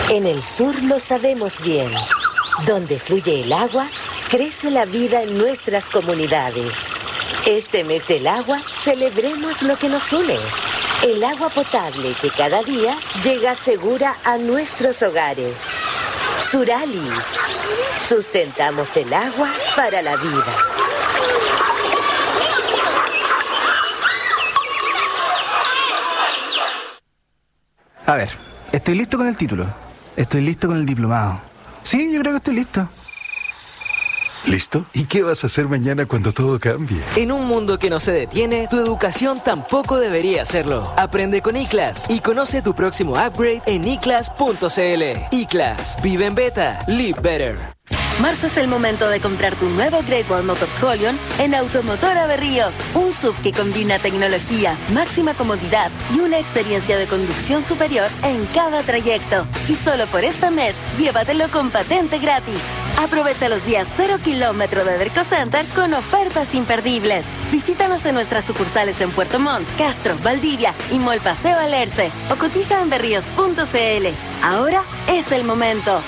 En el sur lo sabemos bien. Donde fluye el agua, crece la vida en nuestras comunidades. Este mes del agua, celebremos lo que nos une. El agua potable que cada día llega segura a nuestros hogares. Suralis. Sustentamos el agua para la vida. A ver, estoy listo con el título. Estoy listo con el diplomado. Sí, yo creo que estoy listo. ¿Listo? ¿Y qué vas a hacer mañana cuando todo cambie? En un mundo que no se detiene, tu educación tampoco debería hacerlo. Aprende con iClass y conoce tu próximo upgrade en iclass.cl. iClass. Vive en beta. Live better. Marzo es el momento de comprar tu nuevo Great Wall Motors Holion en Automotora Berríos. Un SUV que combina tecnología, máxima comodidad y una experiencia de conducción superior en cada trayecto. Y solo por este mes, llévatelo con patente gratis. Aprovecha los días 0 kilómetro de Derco Center con ofertas imperdibles. Visítanos en nuestras sucursales en Puerto Montt, Castro, Valdivia y Mall Paseo Alerce o cotiza en berríos.cl. Ahora es el momento.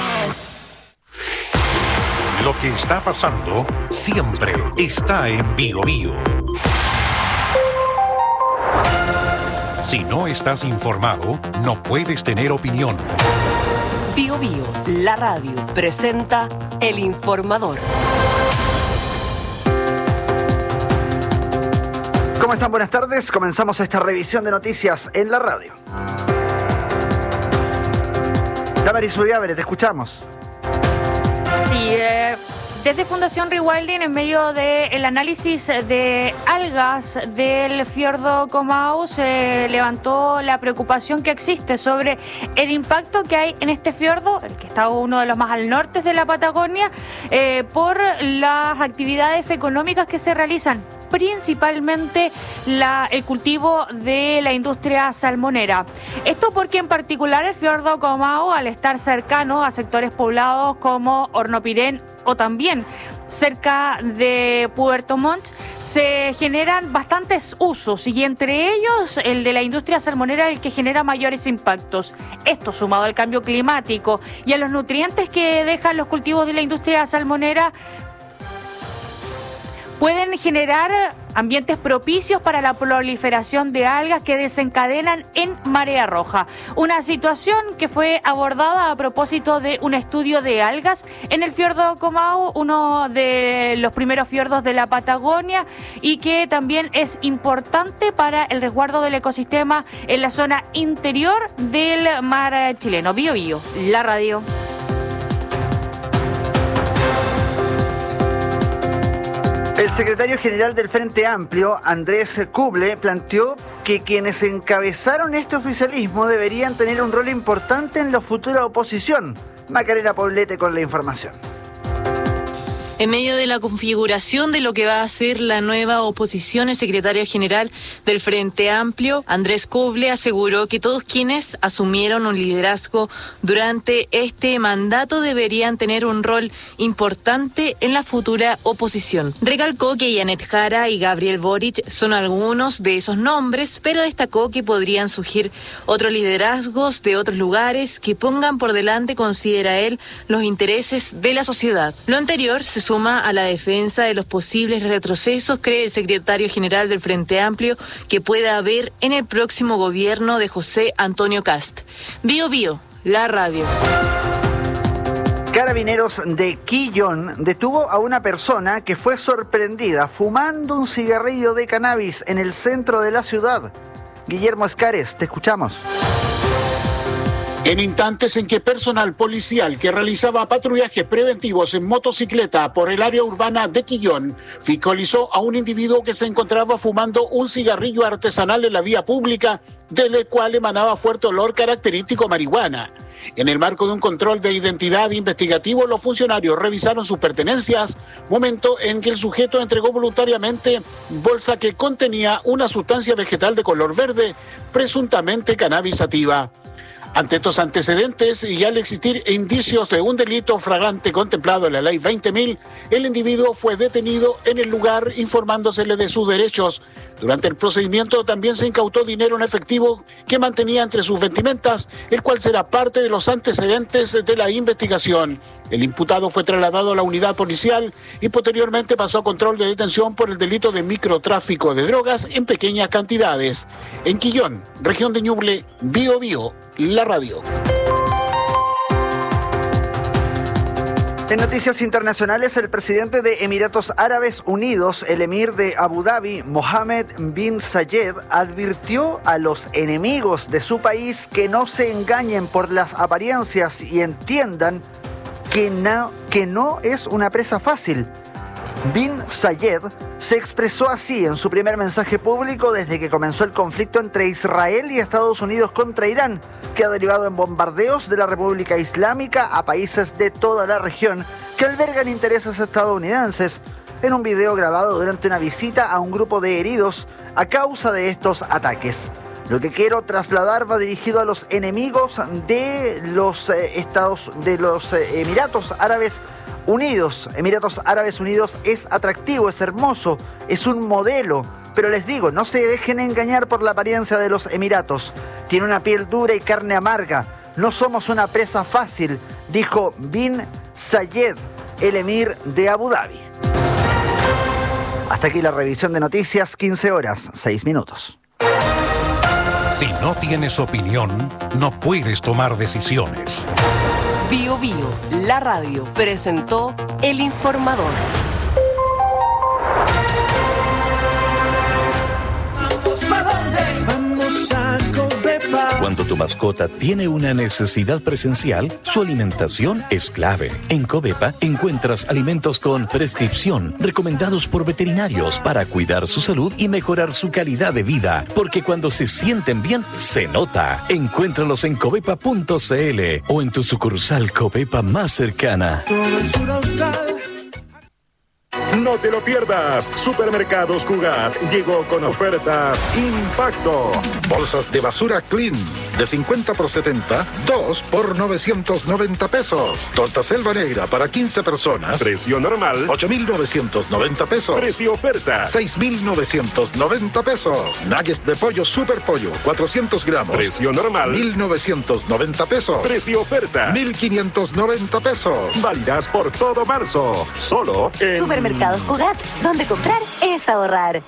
Lo que está pasando siempre está en Bío Bío. Si no estás informado, no puedes tener opinión. Bío Bío, la radio, presenta El Informador. ¿Cómo están? Buenas tardes. Comenzamos esta revisión de noticias en la radio. Damaris Udiavere, te escuchamos. Sí, desde Fundación Rewilding, en medio del análisis de algas del fiordo Comau, se levantó la preocupación que existe sobre el impacto que hay en este fiordo, el que está uno de los más al norte de la Patagonia, por las actividades económicas que se realizan, principalmente el cultivo de la industria salmonera. Esto porque en particular el fiordo Comau, al estar cercano a sectores poblados como Hornopirén o también cerca de Puerto Montt, se generan bastantes usos y entre ellos el de la industria salmonera el que genera mayores impactos. Esto sumado al cambio climático y a los nutrientes que dejan los cultivos de la industria salmonera pueden generar ambientes propicios para la proliferación de algas que desencadenan en marea roja. Una situación que fue abordada a propósito de un estudio de algas en el fiordo Comau, uno de los primeros fiordos de la Patagonia, y que también es importante para el resguardo del ecosistema en la zona interior del mar chileno. Bío Bío, la radio. El secretario general del Frente Amplio, Andrés Kuble, planteó que quienes encabezaron este oficialismo deberían tener un rol importante en la futura oposición. Macarena Poblete con la información. En medio de la configuración de lo que va a ser la nueva oposición, el secretario general del Frente Amplio, Andrés Kuble, aseguró que todos quienes asumieron un liderazgo durante este mandato deberían tener un rol importante en la futura oposición. Recalcó que Janet Jara y Gabriel Boric son algunos de esos nombres, pero destacó que podrían surgir otros liderazgos de otros lugares que pongan por delante, considera él, los intereses de la sociedad. Lo anterior se suma a la defensa de los posibles retrocesos, cree el secretario general del Frente Amplio, que pueda haber en el próximo gobierno de José Antonio Kast. Bío Bío, la radio. Carabineros de Quillón detuvo a una persona que fue sorprendida fumando un cigarrillo de cannabis en el centro de la ciudad. Guillermo Escares, te escuchamos. En instantes en que personal policial que realizaba patrullajes preventivos en motocicleta por el área urbana de Quillón fiscalizó a un individuo que se encontraba fumando un cigarrillo artesanal en la vía pública, del cual emanaba fuerte olor característico a marihuana. En el marco de un control de identidad investigativo, los funcionarios revisaron sus pertenencias, momento en que el sujeto entregó voluntariamente bolsa que contenía una sustancia vegetal de color verde, presuntamente cannabis sativa. Ante estos antecedentes y al existir indicios de un delito flagrante contemplado en la Ley 20.000, el individuo fue detenido en el lugar informándosele de sus derechos. Durante el procedimiento también se incautó dinero en efectivo que mantenía entre sus vestimentas, el cual será parte de los antecedentes de la investigación. El imputado fue trasladado a la unidad policial y posteriormente pasó a control de detención por el delito de microtráfico de drogas en pequeñas cantidades. En Quillón, región de Ñuble, Bío Bío, la radio. En noticias internacionales, el presidente de Emiratos Árabes Unidos, el emir de Abu Dhabi, Mohammed bin Zayed, advirtió a los enemigos de su país que no se engañen por las apariencias y entiendan que no es una presa fácil. Bin Zayed se expresó así en su primer mensaje público desde que comenzó el conflicto entre Israel y Estados Unidos contra Irán, que ha derivado en bombardeos de la República Islámica a países de toda la región que albergan intereses estadounidenses, en un video grabado durante una visita a un grupo de heridos a causa de estos ataques. Lo que quiero trasladar va dirigido a los enemigos de los Emiratos Árabes Unidos. Emiratos Árabes Unidos es atractivo, es hermoso, es un modelo. Pero les digo, no se dejen engañar por la apariencia de los Emiratos. Tiene una piel dura y carne amarga. No somos una presa fácil, dijo Bin Zayed, el emir de Abu Dhabi. Hasta aquí la revisión de noticias, 15 horas, 6 minutos. Si no tienes opinión, no puedes tomar decisiones. Bío Bío, la radio, presentó El Informador. Cuando tu mascota tiene una necesidad presencial, su alimentación es clave. En Covepa encuentras alimentos con prescripción, recomendados por veterinarios para cuidar su salud y mejorar su calidad de vida. Porque cuando se sienten bien, se nota. Encuéntralos en covepa.cl o en tu sucursal Covepa más cercana. No te lo pierdas. Supermercados Cugat llegó con ofertas Impacto. Bolsas de basura Clean de 50 por 70, 2 por 990 pesos. Torta Selva Negra para 15 personas. Precio normal 8,990 pesos. Precio oferta 6,990 pesos. Nuggets de pollo Super Pollo 400 gramos. Precio normal 1,990 pesos. Precio oferta 1,590 pesos. Válidas por todo marzo. Solo en Supermercados Cugat, donde comprar es ahorrar.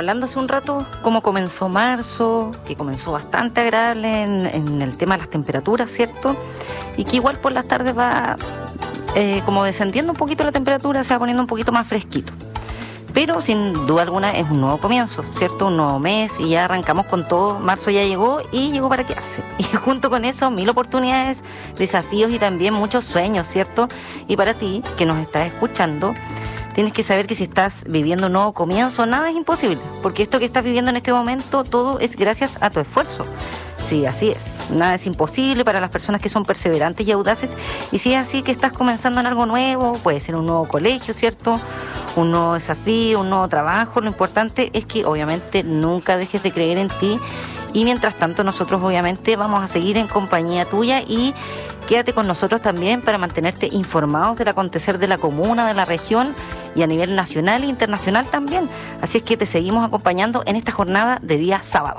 hablando hace un rato cómo comenzó marzo, que comenzó bastante agradable en el tema de las temperaturas, ¿cierto? Y que igual por las tardes va como descendiendo un poquito la temperatura, se va poniendo un poquito más fresquito. Pero sin duda alguna es un nuevo comienzo, ¿cierto? Un nuevo mes y ya arrancamos con todo. Marzo ya llegó y llegó para quedarse. Y junto con eso, 1000 oportunidades, desafíos y también muchos sueños, ¿cierto? Y para ti, que nos estás escuchando, tienes que saber que si estás viviendo un nuevo comienzo, nada es imposible. Porque esto que estás viviendo en este momento, todo es gracias a tu esfuerzo. Sí, así es. Nada es imposible para las personas que son perseverantes y audaces. Y si es así que estás comenzando en algo nuevo, puede ser un nuevo colegio, ¿cierto? Un nuevo desafío, un nuevo trabajo. Lo importante es que obviamente nunca dejes de creer en ti. Y mientras tanto nosotros obviamente vamos a seguir en compañía tuya y quédate con nosotros también para mantenerte informados del acontecer de la comuna, de la región y a nivel nacional e internacional también. Así es que te seguimos acompañando en esta jornada de día sábado.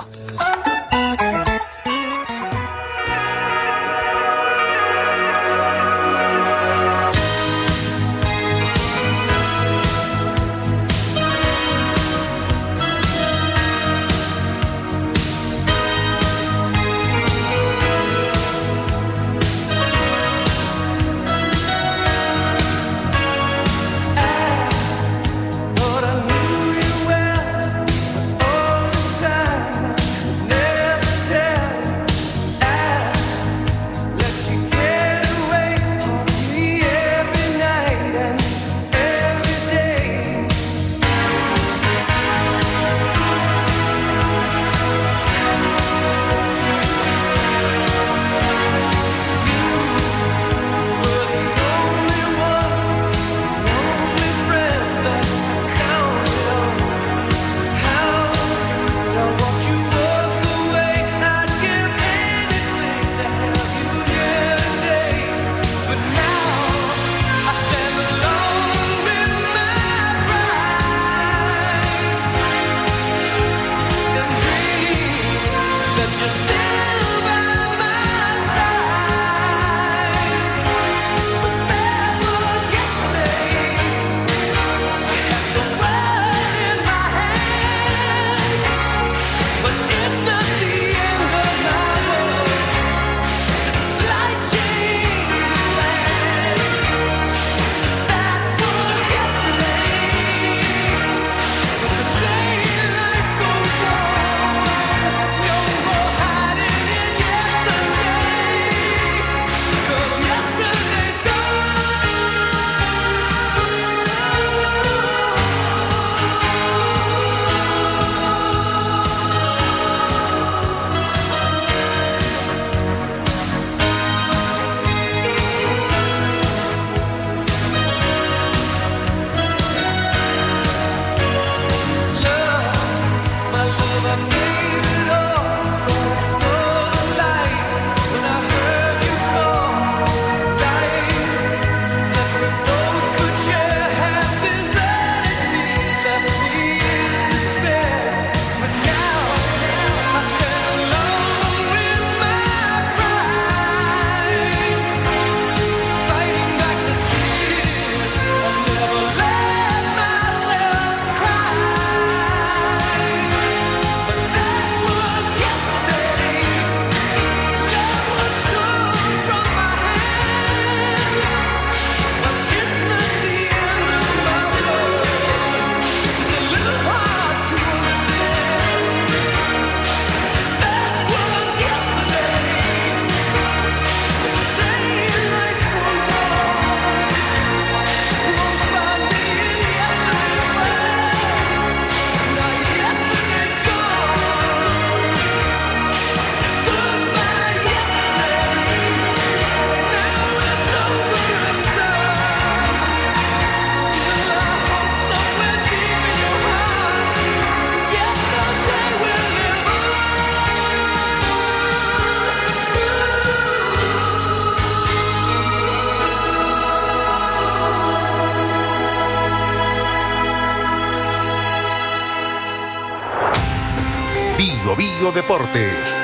Bio Deportes.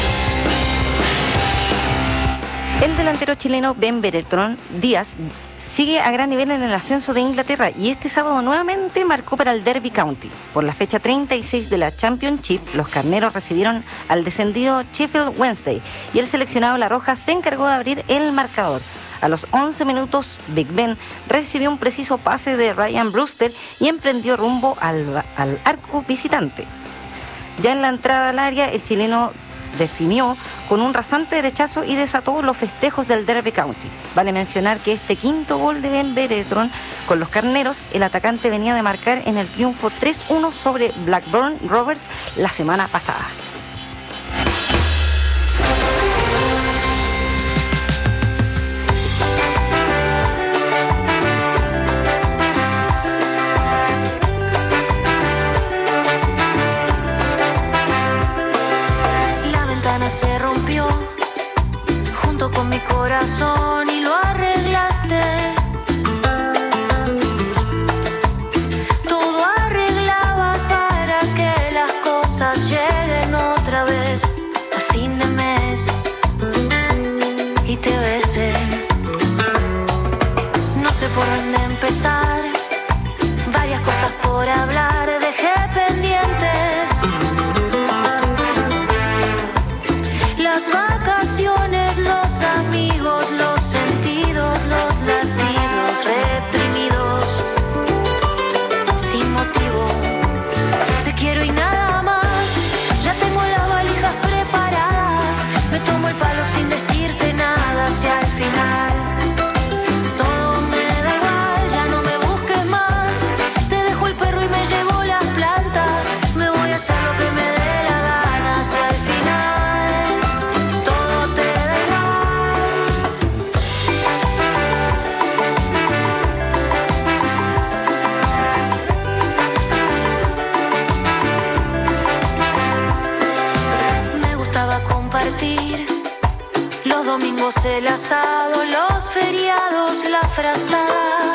El delantero chileno Ben Bertrand Díaz sigue a gran nivel en el ascenso de Inglaterra y este sábado nuevamente marcó para el Derby County. Por la fecha 36 de la Championship, los carneros recibieron al descendido Sheffield Wednesday y el seleccionado La Roja se encargó de abrir el marcador. A los 11 minutos, Big Ben recibió un preciso pase de Ryan Brewster y emprendió rumbo al arco visitante. Ya en la entrada al área, el chileno definió con un rasante derechazo y desató los festejos del Derby County. Vale mencionar que este quinto gol de Ben Brereton con los carneros, el atacante venía de marcar en el triunfo 3-1 sobre Blackburn Rovers la semana pasada. Se rompió junto con mi corazón y lo arreglaste. Todo arreglabas para que las cosas lleguen otra vez a fin de mes y te besé. No sé por dónde empezar, varias cosas por hablar, dejé pendientes. Las vacaciones, los amigos, los sentidos, los latidos reprimidos, sin motivo. Te quiero y nada más. Ya tengo las valijas preparadas. Me tomo el palo sin decirte nada. Hacia el final todo me da igual. Ya no me busques más. Te dejo el perro y me llevo las plantas. Me voy a hacer lo que me dé la gana. Hacia el final los domingos el asado, los feriados la frazada.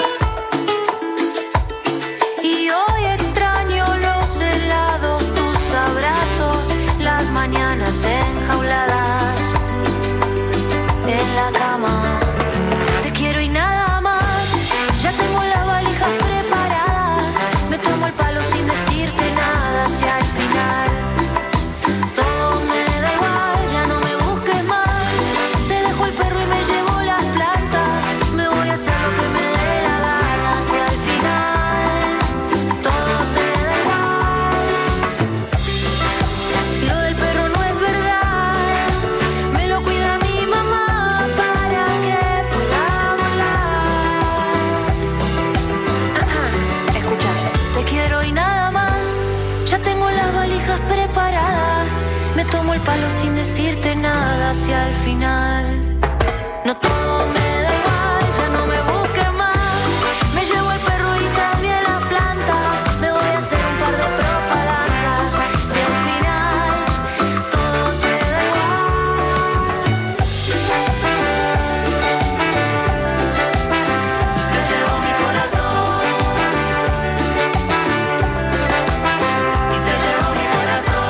Y hoy extraño los helados, tus abrazos, las mañanas enjauladas en la cama. Te quiero y nada más. Ya tengo las valijas preparadas. Me tomo el palo sin decirte nada. Hacia el final tomo el palo sin decirte nada. Hacia el final no todo me da igual. Ya no me busques más. Me llevo el perro y también las plantas. Me voy a hacer un par de propagandas. Si al final todo te da igual. Se llevó mi corazón y se llevó mi corazón.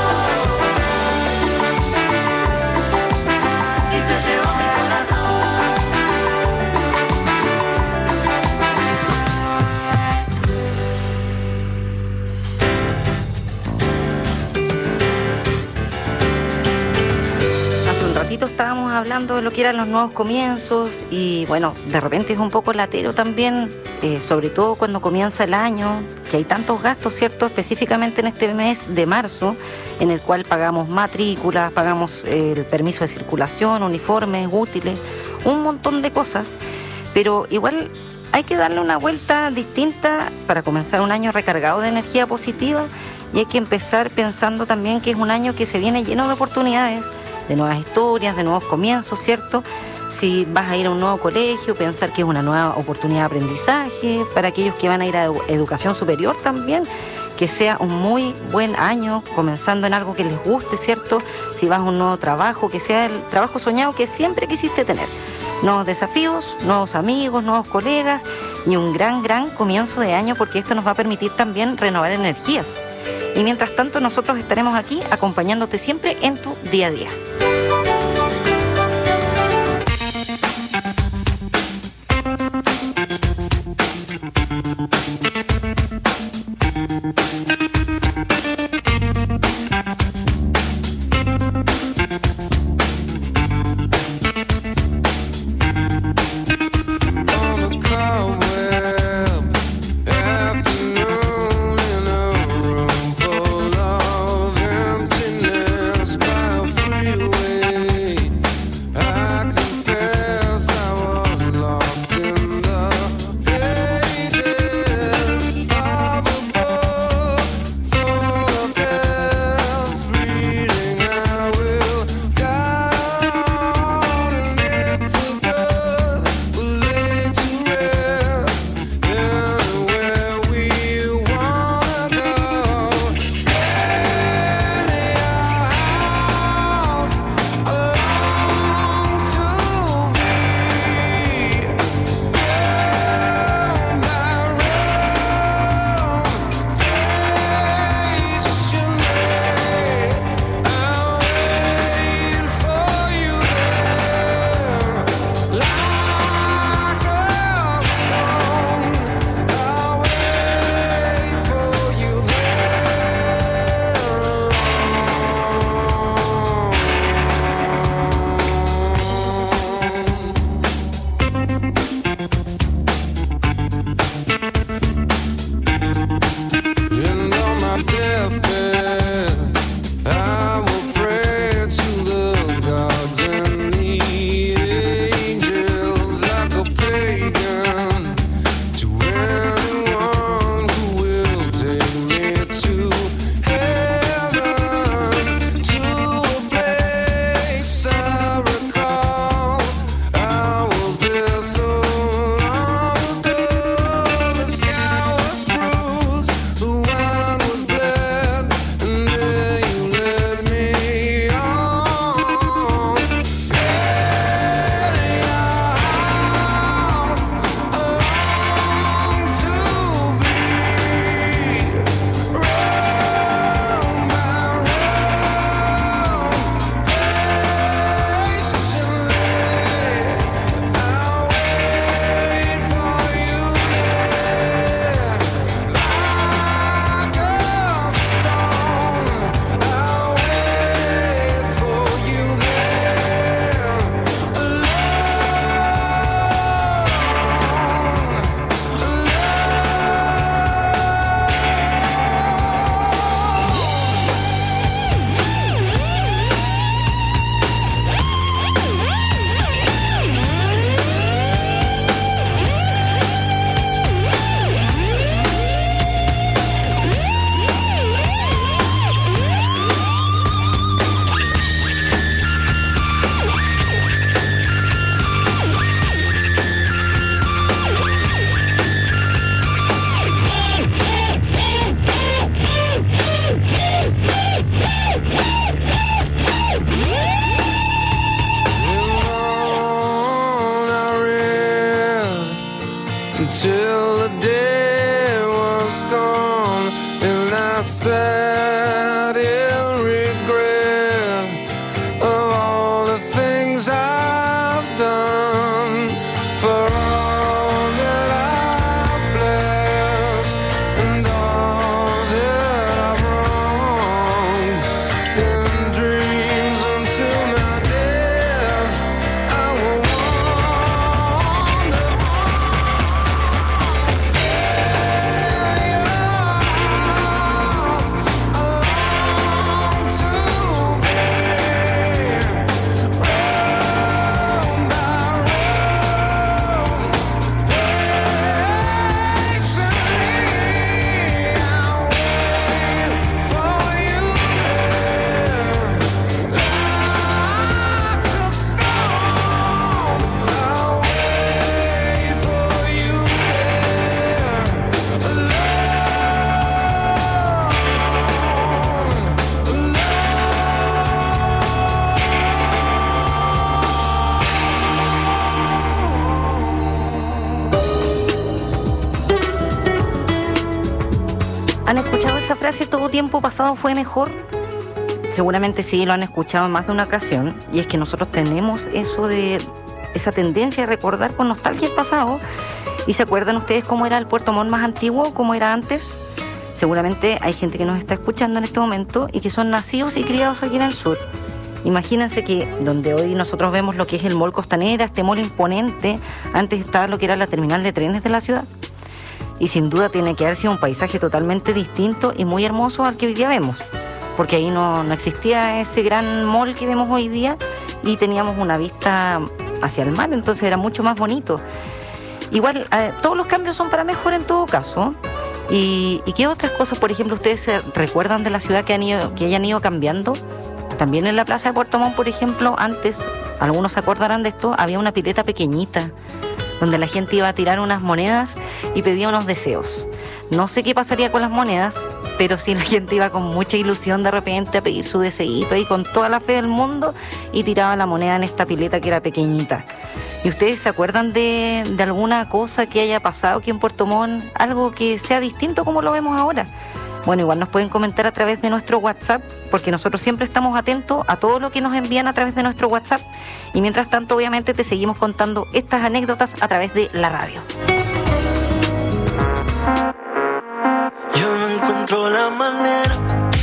Estábamos hablando de lo que eran los nuevos comienzos y bueno, de repente es un poco latero también, sobre todo cuando comienza el año, que hay tantos gastos, ¿cierto? Específicamente en este mes de marzo, en el cual pagamos matrículas, pagamos el permiso de circulación, uniformes, útiles, un montón de cosas, pero igual hay que darle una vuelta distinta para comenzar un año recargado de energía positiva y hay que empezar pensando también que es un año que se viene lleno de oportunidades, de nuevas historias, de nuevos comienzos, ¿cierto? Si vas a ir a un nuevo colegio, pensar que es una nueva oportunidad de aprendizaje, para aquellos que van a ir a educación superior también, que sea un muy buen año, comenzando en algo que les guste, ¿cierto? Si vas a un nuevo trabajo, que sea el trabajo soñado que siempre quisiste tener. Nuevos desafíos, nuevos amigos, nuevos colegas y un gran comienzo de año, porque esto nos va a permitir también renovar energías. Y mientras tanto nosotros estaremos aquí acompañándote siempre en tu día a día. frase todo tiempo pasado fue mejor? Seguramente sí lo han escuchado en más de una ocasión, y es que nosotros tenemos esa tendencia de recordar con nostalgia el pasado. ¿Y se acuerdan ustedes cómo era el Puerto Montt más antiguo, cómo era antes? Seguramente hay gente que nos está escuchando en este momento y que son nacidos y criados aquí en el sur. Imagínense que donde hoy nosotros vemos lo que es el Mall Costanera, este mall imponente, antes estaba lo que era la terminal de trenes de la ciudad. Y sin duda tiene que haber sido un paisaje totalmente distinto y muy hermoso al que hoy día vemos, porque ahí no existía ese gran mall que vemos hoy día y teníamos una vista hacia el mar, entonces era mucho más bonito. Igual, todos los cambios son para mejor en todo caso. ¿Y qué otras cosas, por ejemplo, ustedes se recuerdan de la ciudad que hayan ido cambiando? También en la plaza de Puerto Montt, por ejemplo, antes, algunos se acordarán de esto, había una pileta pequeñita donde la gente iba a tirar unas monedas y pedía unos deseos. No sé qué pasaría con las monedas, pero sí la gente iba con mucha ilusión de repente a pedir su deseíto y con toda la fe del mundo y tiraba la moneda en esta pileta que era pequeñita. ¿Y ustedes se acuerdan de alguna cosa que haya pasado aquí en Puerto Montt? Algo que sea distinto como lo vemos ahora. Bueno, igual nos pueden comentar a través de nuestro WhatsApp, porque nosotros siempre estamos atentos a todo lo que nos envían a través de nuestro WhatsApp. Y mientras tanto, obviamente, te seguimos contando estas anécdotas a través de la radio. Yo no encuentro la manera,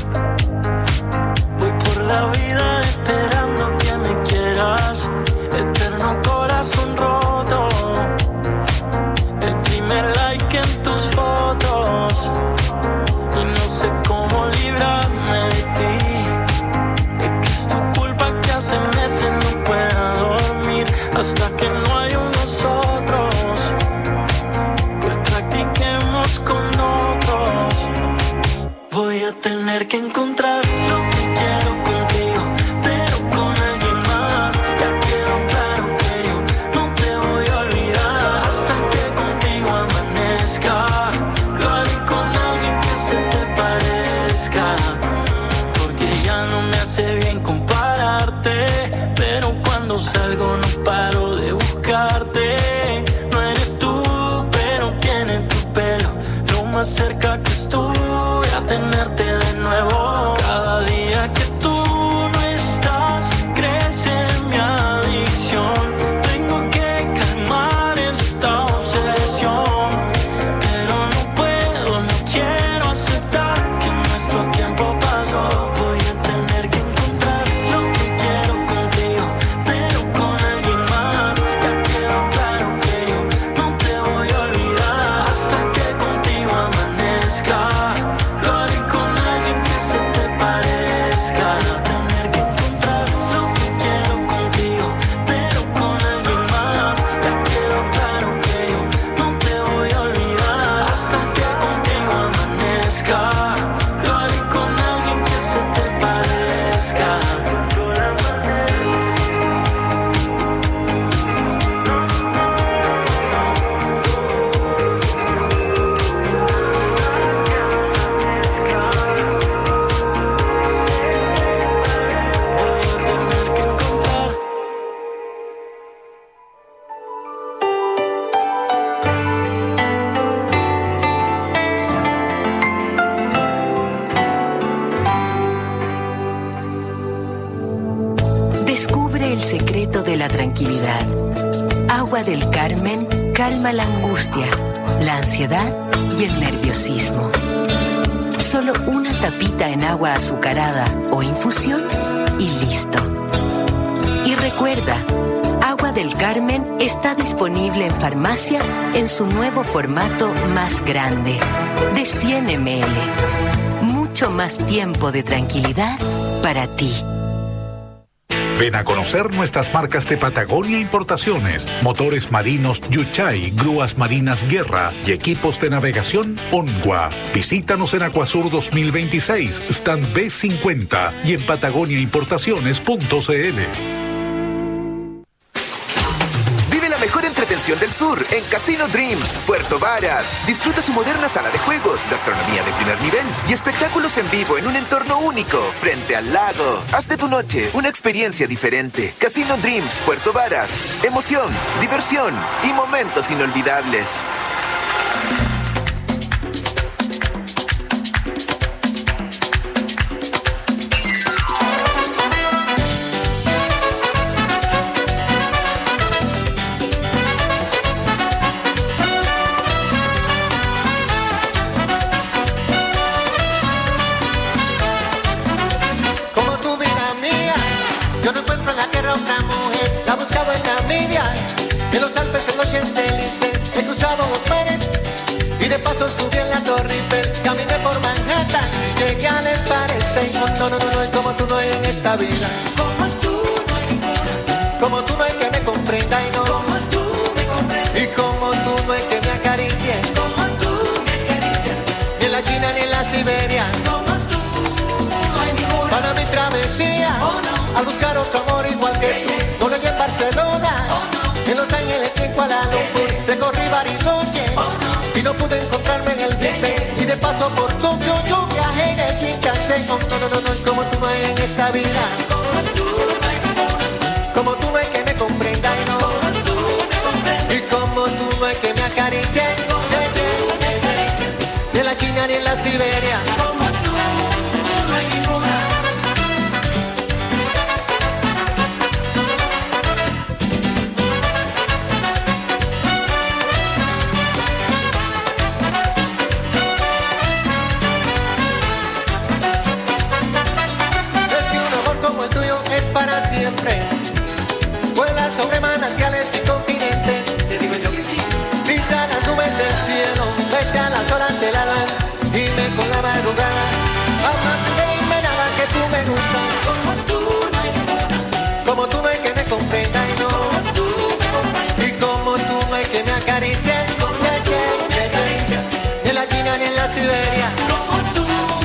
voy por la vida esperando que me quieras, eterno corazón roto, el primer like en tus fotos, y no sé cómo librarme de ti, es que es tu culpa que hace meses no pueda dormir, hasta que no hay un nosotros, pues practiquemos con otros. Voy a tener que encontrar lo que quiero contigo, pero con alguien más. Ya quedó claro que yo no te voy a olvidar hasta que contigo amanezca. Lo haré con alguien que se te parezca, porque ya no me hace bien compararte, pero cuando salgo no paro de buscarte. No eres tú, pero tiene tu pelo, lo más cerca que estuve a tenerte de nuevo. Cada día que tú no estás, crece mi adicción. Tengo que calmar esta obsesión, pero no puedo, no quiero aceptar que nuestro tiempo pasó. Voy a tener que encontrar lo que quiero contigo, pero con alguien más. Ya quedó claro que yo no te voy a olvidar hasta que contigo amanezca. Lo haré con alguien que se te parezca. Tener que encontrar lo que quiero contigo, pero con alguien más. Ya quedó claro que yo no te voy a olvidar hasta que contigo amanezca. Lo haré con alguien que se te parezca. Descubre el secreto de la tranquilidad. Agua del Carmen calma la angustia, la ansiedad y el nerviosismo. Solo una tapita en agua azucarada o infusión y listo. Y recuerda, Agua del Carmen está disponible en farmacias en su nuevo formato más grande, de 100 ml. Mucho más tiempo de tranquilidad para ti. Ven a conocer nuestras marcas de Patagonia Importaciones, motores marinos Yuchay, grúas marinas Guerra y equipos de navegación Onwa. Visítanos en Acuasur 2026, stand B50 y en patagoniaimportaciones.cl. Mejor entretención del sur en Casino Dreams, Puerto Varas. Disfruta su moderna sala de juegos, gastronomía de primer nivel y espectáculos en vivo en un entorno único, frente al lago. Haz de tu noche una experiencia diferente. Casino Dreams, Puerto Varas. Emoción, diversión y momentos inolvidables. a otra mujer. La he buscado en Namibia, en los Alpes, en los Champs-Élysées. He cruzado los mares y de paso subí en la Torre Eiffel. Caminé por Manhattan, llegué al Empire State. No, como tú no hay en esta vida. Como tú no hay ninguna. Como tú no hay que me comprenda y no. Como tú me comprendes. Y como tú no hay que me acaricie. Como tú me acaricias. Ni en la China ni en la Siberia. Como tú no hay ninguna. Para mi travesía, al buscar otro amor igual que tú. No lo llegué en Barcelona, en Los Ángeles ni en Kuala Lumpur. Recorrí Bariloche y no pude encontrarme en el Big Ben. Y de paso por Tokio yo viajé en el Shinkansen. No, como tú no hay en esta vida. Como tú no hay ninguna. Como tú no hay que me comprenda y no. Como tú me comprendes. Y como tú no hay que me acaricie. Ni en la China ni en la Siberia. Como tú no hay ninguna. Para siempre, vuela sobre manantiales y continentes. Te digo yo que sí. Pisa las nubes del cielo, besa las olas del alba. Dime con la madrugada, jamás dime nada que tú me gustas. Como tú no hay ninguna. Como tú no hay que me comprenda y no. Como tú me comprendes. Y como tú no hay que me acaricie. Como tú me acaricias. Ni en la China ni en la Siberia. Como tú.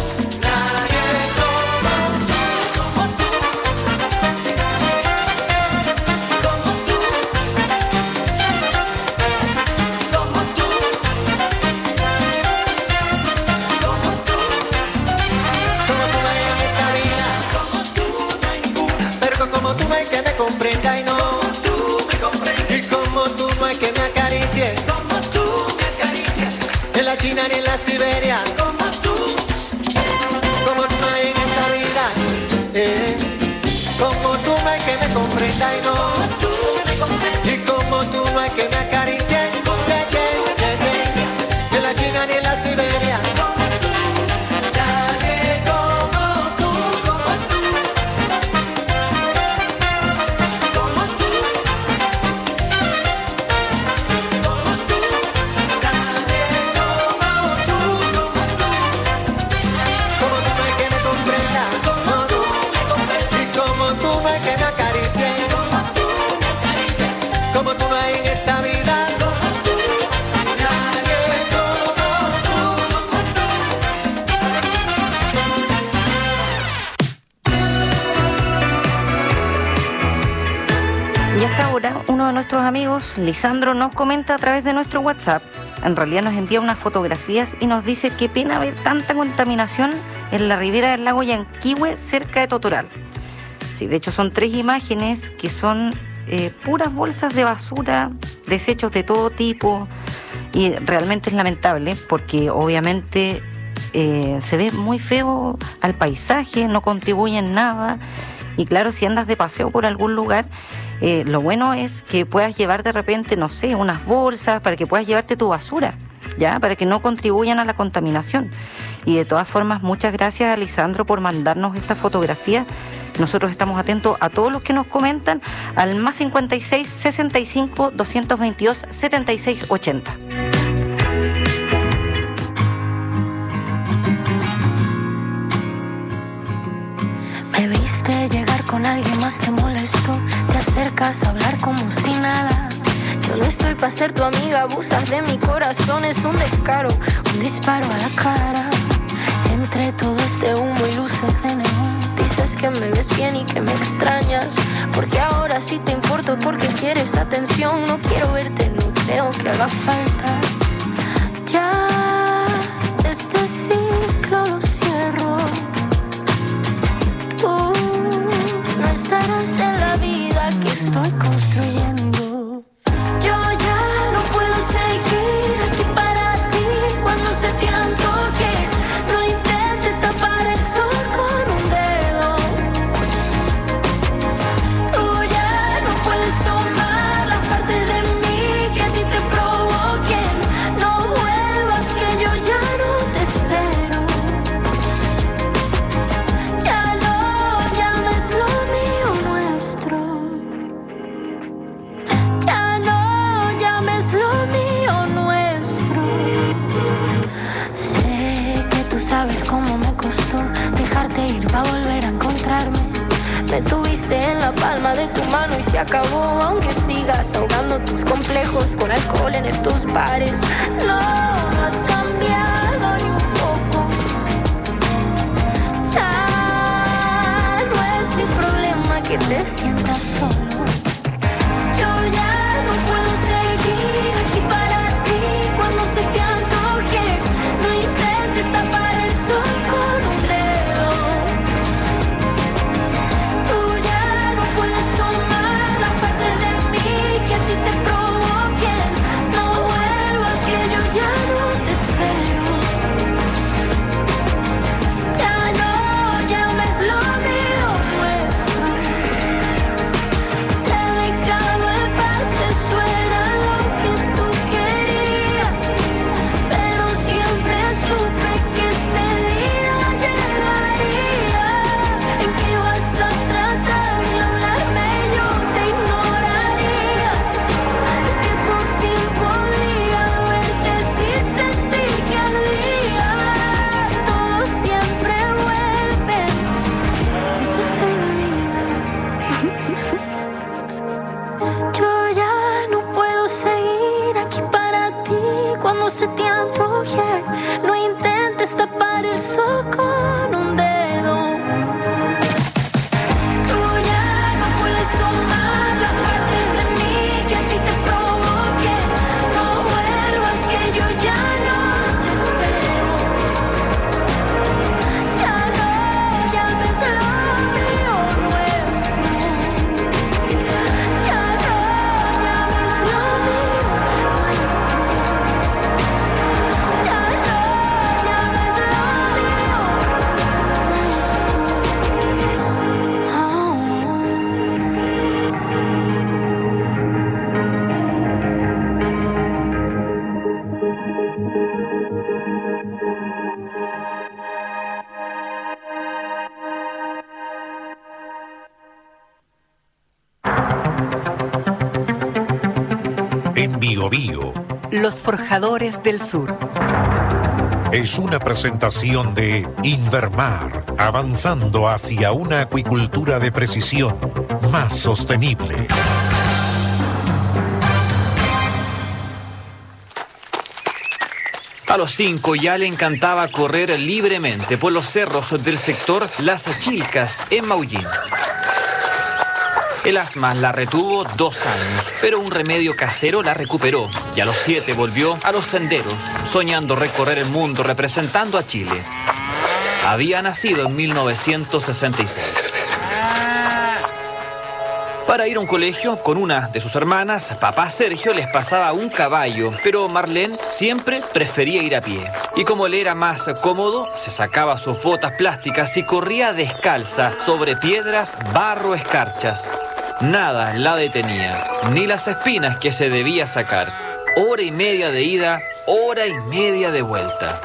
Comprenda y no. Como tú me comprendes. Y como tú no hay que me acaricie. Como tú me acaricias. En la China ni en la Siberia. Como tú no hay en esta vida. Como tú no hay que me comprenda y no. Como tú me comprendes. Y como tú no hay que me acaricie. En la China ni en la Siberia. Uno de nuestros amigos, Lisandro, nos comenta a través de nuestro WhatsApp. En realidad nos envía unas fotografías y nos dice qué pena ver tanta contaminación en la ribera del lago Yanquihue, cerca de Totoral. Sí, de hecho son 3 imágenes que son puras bolsas de basura, desechos de todo tipo, y realmente es lamentable porque obviamente se ve muy feo al paisaje, no contribuye en nada. Y claro, si andas de paseo por algún lugar, lo bueno es que puedas llevar de repente, no sé, unas bolsas para que puedas llevarte tu basura, ¿ya? Para que no contribuyan a la contaminación. Y de todas formas, muchas gracias a Lisandro por mandarnos esta fotografía. Nosotros estamos atentos a todos los que nos comentan al más 56 65 222 76 80. Me viste llegar con alguien más, te molestó. Te acercas a hablar como si nada. Yo no estoy para ser tu amiga, abusas de mi corazón. Es un descaro, un disparo a la cara. Entre todo este humo y luces de neón, dices que me ves bien y que me extrañas. Porque ahora sí te importo, porque quieres atención. No quiero verte, no creo que haga falta. Ya este ciclo lo cierro. Tú no estarás en la vida que estoy construyendo. Yo ya no puedo seguir aquí para ti cuando se te antoje. No intentes tapar el sol con un dedo. Tú ya no puedes tomar las partes de mí que a ti te provoquen. No vuelvas, que yo ya no te espero. Ya no llames lo mío nuestro. en la palma de tu mano y se acabó. Aunque sigas ahogando tus complejos con alcohol en estos bares, no has cambiado ni un poco. Ya no es mi problema que te sientas solo. Yo ya no puedo seguir aquí para ti cuando se te antoje. No intentes tapar el sol con un dedo. Tú ya no puedes tomar la parte de mí que a ti te provoquen. No vuelvas que yo ya no te espero. Ya no llames lo mío nuestro. Te he dejado en paz, eso era lo que tú querías. Pero siempre supe que este día llegaría en que ibas a tratar de hablarme, yo te ignoraría. Que por fin podría verte sin sentir que ardía. Todo siempre vuelve, eso es ley de vida. Yo ya no puedo seguir aquí para ti cuando se te antoje. No intentes tapar el sol con un dedo. Tú ya no puedes tomar las partes de mí que a ti te provoquen. No vuelvas que yo ya no te espero. Ya no llames lo mío nuestro. Ya no llames lo mío nuestro. Ya no llames lo En Bio Bio Los Forjadores del Sur. es una presentación de Invermar, avanzando hacia una acuicultura de precisión más sostenible. A los 5 ya le encantaba correr libremente por los cerros del sector Las Achilcas en Maullín. El asma la retuvo 2 años, pero un remedio casero la recuperó y a los 7 volvió a los senderos, soñando recorrer el mundo representando a Chile. Había nacido en 1966. Para ir a un colegio con una de sus hermanas, papá Sergio les pasaba un caballo, pero Marlene siempre prefería ir a pie. Y como le era más cómodo, se sacaba sus botas plásticas y corría descalza sobre piedras, barro, escarchas. Nada la detenía, ni las espinas que se debía sacar. 1 hora y media de ida, 1 hora y media de vuelta.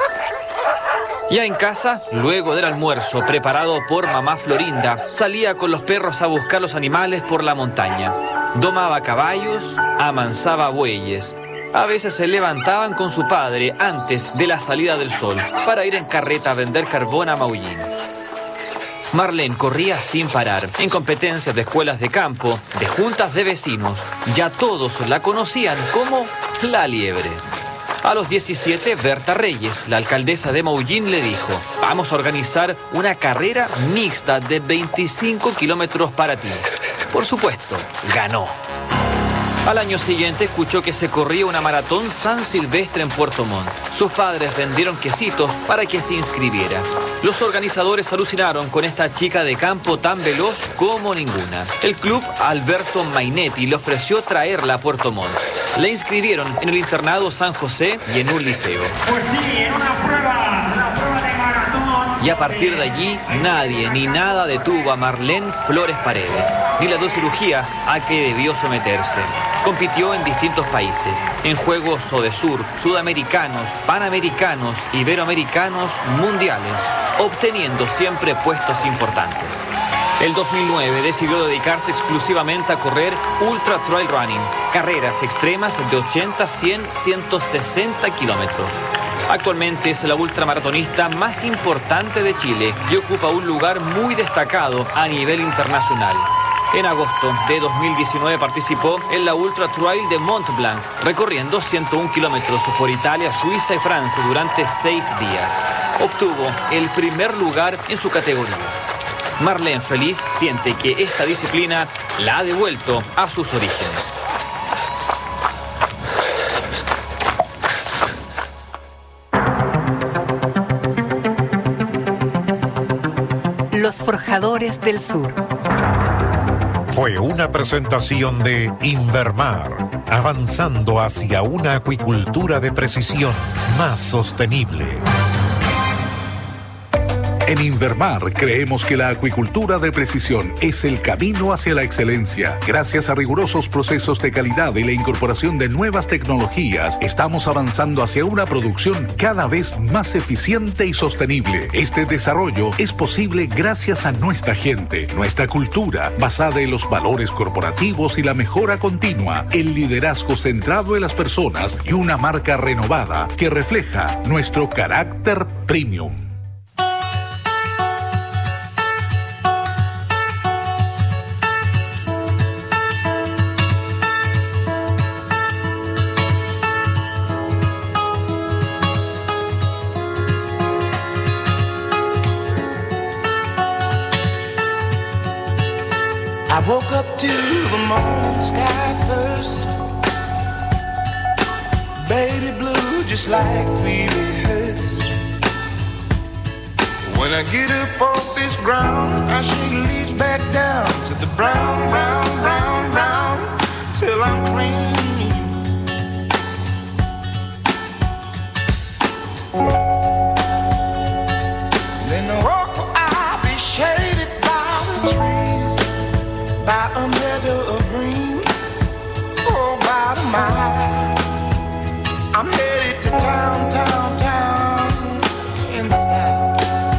Ya en casa, luego del almuerzo preparado por mamá Florinda, salía con los perros a buscar los animales por la montaña. Domaba caballos, amansaba bueyes. A veces se levantaban con su padre antes de la salida del sol para ir en carreta a vender carbón a Maullín. Marlene corría sin parar, en competencias de escuelas de campo, de juntas de vecinos. Ya todos la conocían como la liebre. A los 17, Berta Reyes, la alcaldesa de Maullín, le dijo: vamos a organizar una carrera mixta de 25 kilómetros para ti. Por supuesto, ganó. Al año siguiente escuchó que se corría una maratón San Silvestre en Puerto Montt. Sus padres vendieron quesitos para que se inscribiera. Los organizadores alucinaron con esta chica de campo tan veloz como ninguna. El club Alberto Mainetti le ofreció traerla a Puerto Montt. La inscribieron en el internado San José y en un liceo. Pues sí, en una prueba de maratón. Y a partir de allí, nadie ni nada detuvo a Marlene Flores Paredes, ni las 2 cirugías a que debió someterse. Compitió en distintos países, en Juegos Odesur, Sudamericanos, Panamericanos, Iberoamericanos, Mundiales, obteniendo siempre puestos importantes. El 2009 decidió dedicarse exclusivamente a correr Ultra Trail Running, carreras extremas de 80, 100, 160 kilómetros. Actualmente es la ultramaratonista más importante de Chile y ocupa un lugar muy destacado a nivel internacional. En agosto de 2019 participó en la Ultra Trail de Mont Blanc, recorriendo 101 kilómetros por Italia, Suiza y Francia durante 6 días. Obtuvo el primer lugar en su categoría. Marlene Feliz siente que esta disciplina la ha devuelto a sus orígenes. Los Forjadores del Sur. Fue una presentación de Invermar, avanzando hacia una acuicultura de precisión más sostenible. En Invermar creemos que la acuicultura de precisión es el camino hacia la excelencia. Gracias a rigurosos procesos de calidad y la incorporación de nuevas tecnologías, estamos avanzando hacia una producción cada vez más eficiente y sostenible. Este desarrollo es posible gracias a nuestra gente, nuestra cultura, basada en los valores corporativos y la mejora continua, el liderazgo centrado en las personas y una marca renovada que refleja nuestro carácter premium. I woke up to the morning sky first. Baby blue, just like we rehearsed. When I get up off this ground, I shake leaves back down to the brown, brown, brown, brown, till I'm clean. Then the walk I'll be shaded by the trees, by a meadow of green, for about a mile. I'm headed to town, town, town, in style,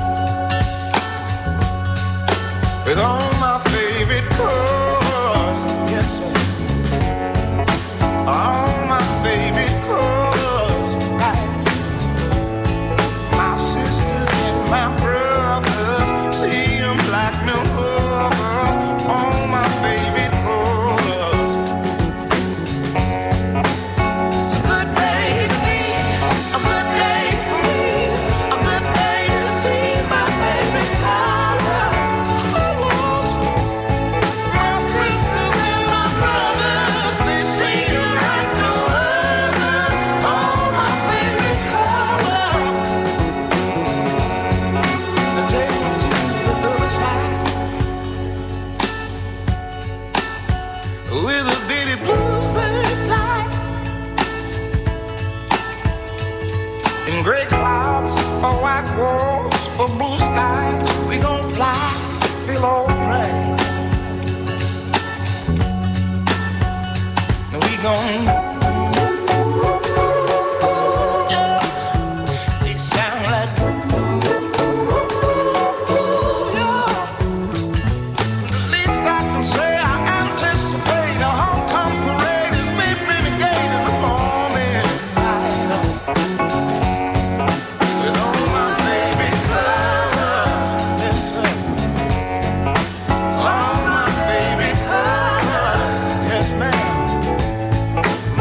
with all my favorite colors, yes sir, all my favorite colors, right. My sisters and my brothers, see them like no other, all my favorite colors. It's a good day to me, a good day for me, a good day to see my favorite colors, colors. My sisters and my brothers, they see them like no other, all my favorite colors. Take me to the other side, with a bitty bluebird fly, in gray clouds or white walls or blue skies, we gon' fly, feel alright. Now we gon' yeah, they sound like the least I can say, I anticipate a homecoming parade as we renegade in the morning light, with all my favorite colors, yes sir, all my favorite colors, yes ma'am.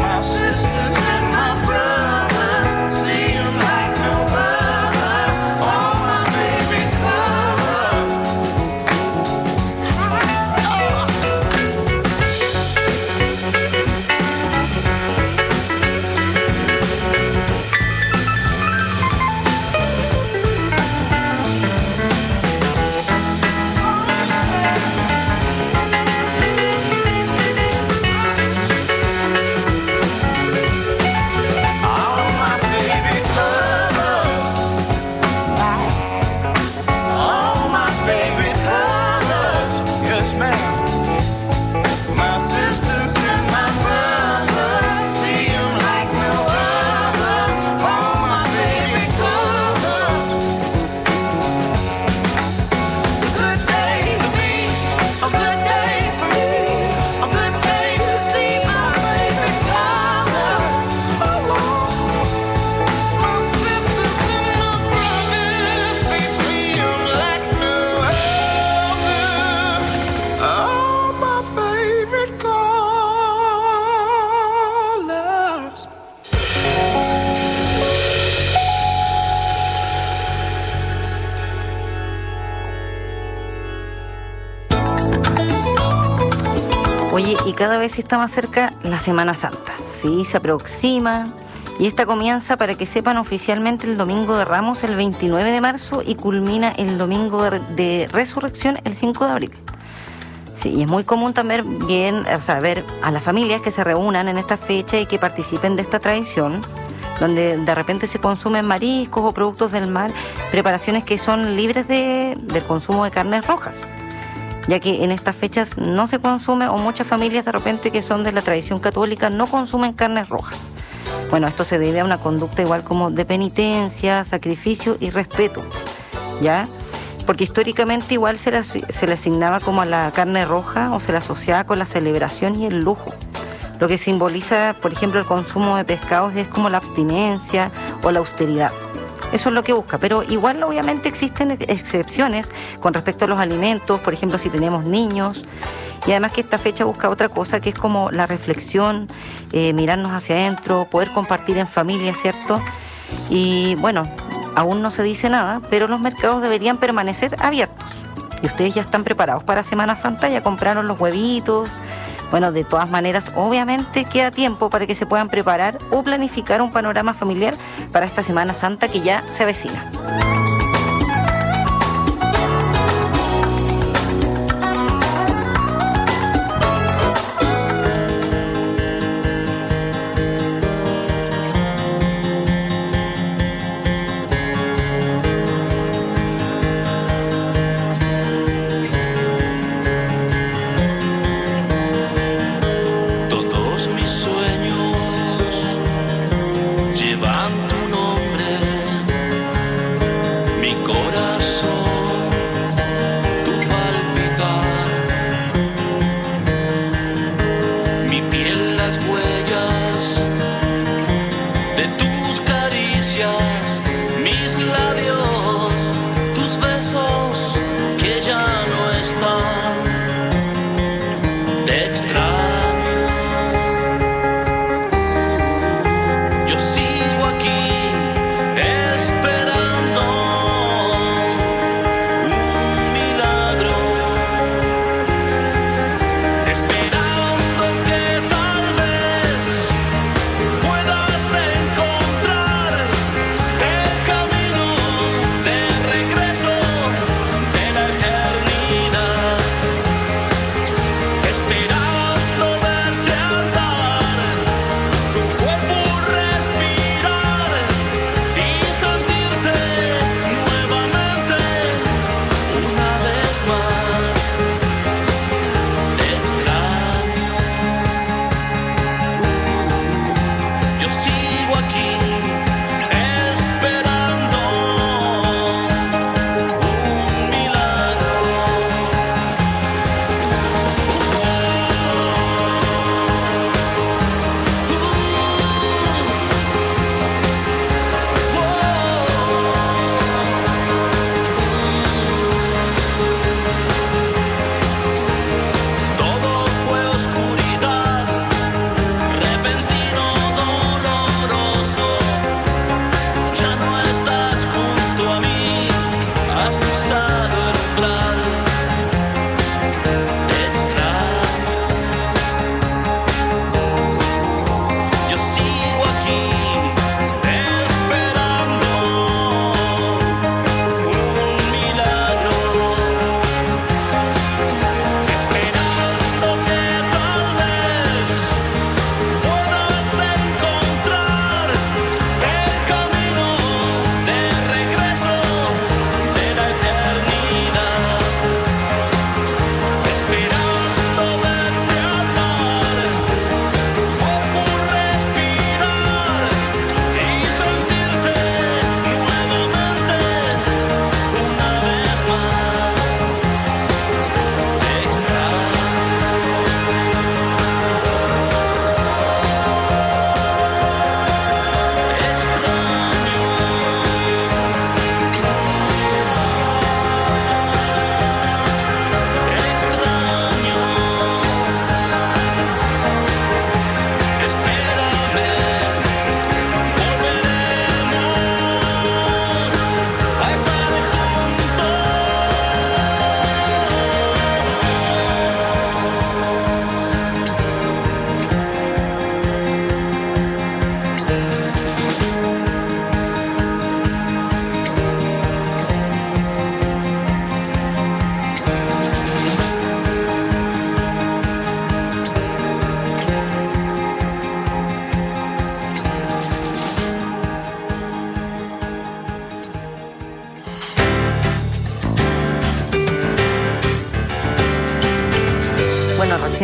Oye, y cada vez está más cerca la Semana Santa, ¿sí? Se aproxima y esta comienza, para que sepan, oficialmente el Domingo de Ramos el 29 de marzo y culmina el Domingo de Resurrección el 5 de abril. Sí, y es muy común también ver a las familias que se reúnan en esta fecha y que participen de esta tradición, donde de repente se consumen mariscos o productos del mar, preparaciones que son libres del consumo de carnes rojas, ya que en estas fechas no se consume, o muchas familias de repente que son de la tradición católica no consumen carnes rojas. Bueno, esto se debe a una conducta igual como de penitencia, sacrificio y respeto, ¿ya? Porque históricamente igual se le asignaba como a la carne roja, o se la asociaba con la celebración y el lujo. Lo que simboliza, por ejemplo, el consumo de pescados es como la abstinencia o la austeridad. Eso es lo que busca, pero igual obviamente existen excepciones con respecto a los alimentos, por ejemplo, si tenemos niños. Y además que esta fecha busca otra cosa, que es como la reflexión, mirarnos hacia adentro, poder compartir en familia, ¿cierto? Y bueno, aún no se dice nada, pero los mercados deberían permanecer abiertos. Y ustedes ya están preparados para Semana Santa, ya compraron los huevitos. Bueno, de todas maneras, obviamente queda tiempo para que se puedan preparar o planificar un panorama familiar para esta Semana Santa que ya se avecina.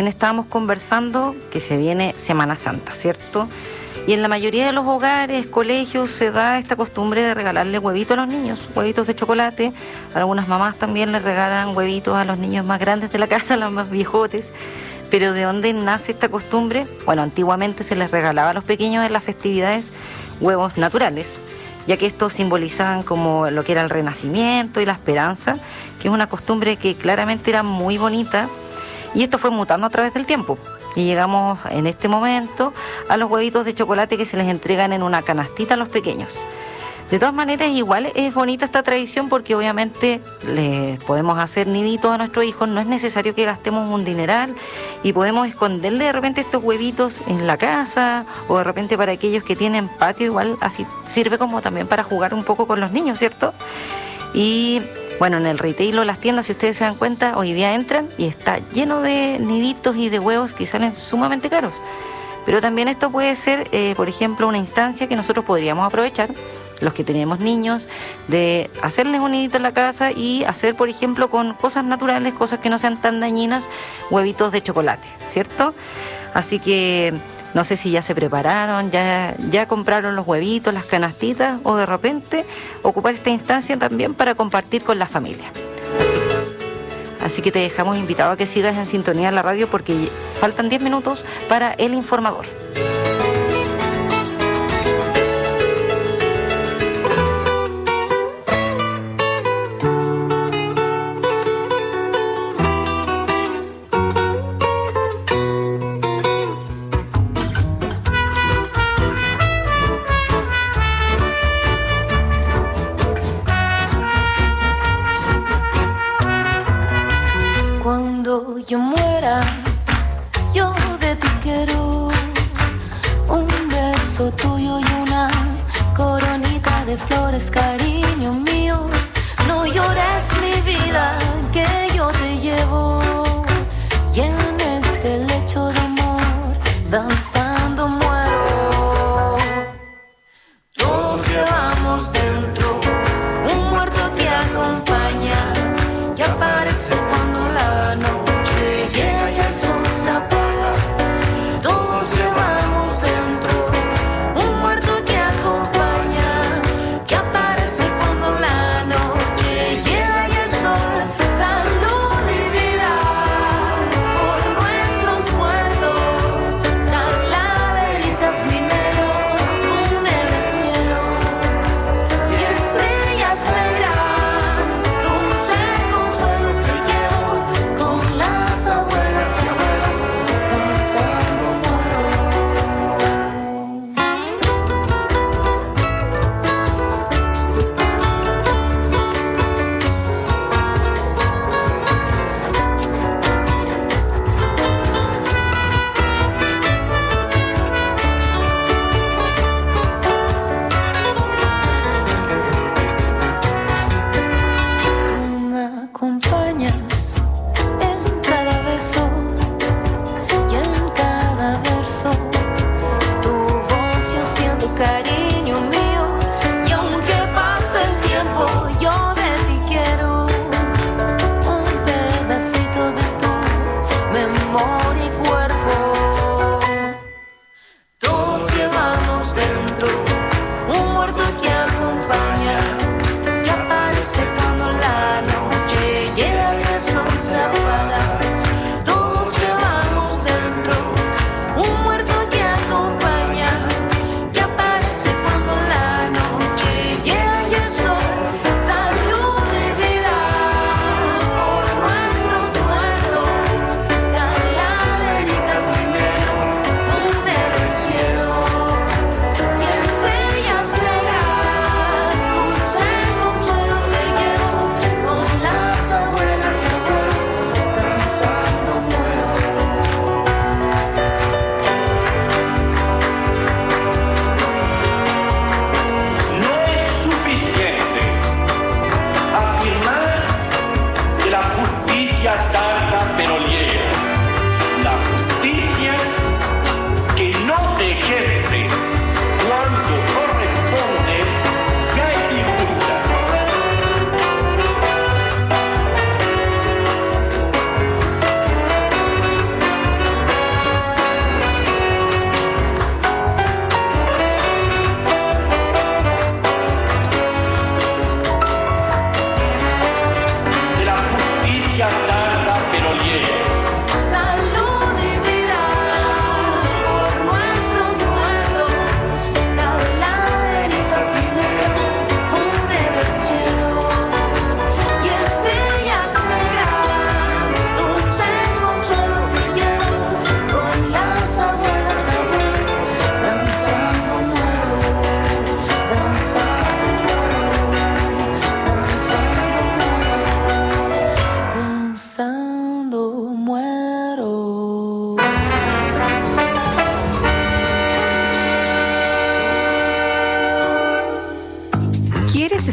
recién estábamos conversando que se viene Semana Santa, ¿cierto? Y en la mayoría de los hogares, colegios, se da esta costumbre de regalarle huevitos a los niños, huevitos de chocolate. Algunas mamás también les regalan huevitos a los niños más grandes de la casa, los más viejotes. Pero ¿de dónde nace esta costumbre? Bueno, antiguamente se les regalaba a los pequeños en las festividades huevos naturales, ya que estos simbolizaban como lo que era el renacimiento y la esperanza, que es una costumbre que claramente era muy bonita, y esto fue mutando a través del tiempo. Y llegamos en este momento a los huevitos de chocolate que se les entregan en una canastita a los pequeños. De todas maneras, igual es bonita esta tradición porque obviamente le podemos hacer niditos a nuestros hijos, no es necesario que gastemos un dineral y podemos esconderle de repente estos huevitos en la casa o de repente para aquellos que tienen patio, igual así sirve como también para jugar un poco con los niños, ¿cierto? Y bueno, en el retail o las tiendas, si ustedes se dan cuenta, hoy día entran y está lleno de niditos y de huevos que salen sumamente caros. Pero también esto puede ser, por ejemplo, una instancia que nosotros podríamos aprovechar, los que tenemos niños, de hacerles un nidito en la casa y hacer, por ejemplo, con cosas naturales, cosas que no sean tan dañinas, huevitos de chocolate, ¿cierto? Así que no sé si ya se prepararon, ya compraron los huevitos, las canastitas, o de repente ocupar esta instancia también para compartir con la familia. Así que te dejamos invitado a que sigas en sintonía de la radio porque faltan 10 minutos para El Informador. Cuando yo muera, yo de ti quiero un beso tuyo y una coronita de flores, cariño mío. No llores mi vida, que yo te llevo, y en este lecho de amor danzando muero. Todos llevamos dentro un muerto que acompaña, que aparece cuando la noche llega y el sol se apaga. Todos llevamos dentro un muerto que acompaña, que aparece cuando la noche llega y el sol sale.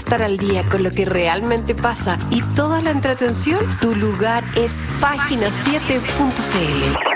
estar al día con lo que realmente pasa y toda la entretención, tu lugar es página7.cl.